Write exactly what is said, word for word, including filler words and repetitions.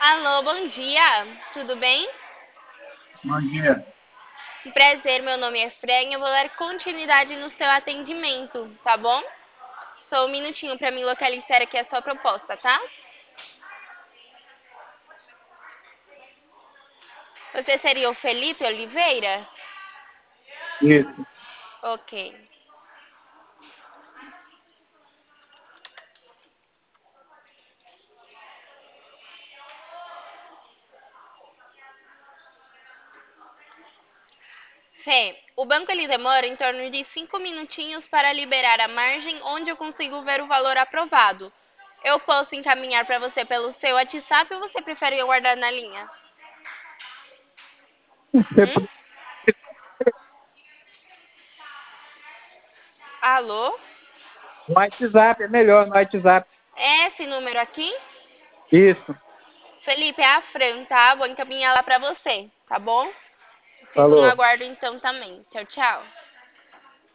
Alô, bom dia. Tudo bem? Bom dia. Prazer, meu nome é Fran e eu vou dar continuidade no seu atendimento, tá bom? Só um minutinho para mim localizar aqui a sua proposta, tá? Você seria o Felipe Oliveira? Isso. Ok. Fê, o banco ele demora em torno de cinco minutinhos para liberar a margem onde eu consigo ver o valor aprovado. Eu posso encaminhar para você pelo seu WhatsApp ou você prefere aguardar na linha? Você Hum? pode- Alô? No WhatsApp, é melhor no WhatsApp. É esse número aqui? Isso. Felipe, é a Fran, tá? Vou encaminhar lá pra você, tá bom? Fico no Falou. aguardo então também. Tchau, tchau.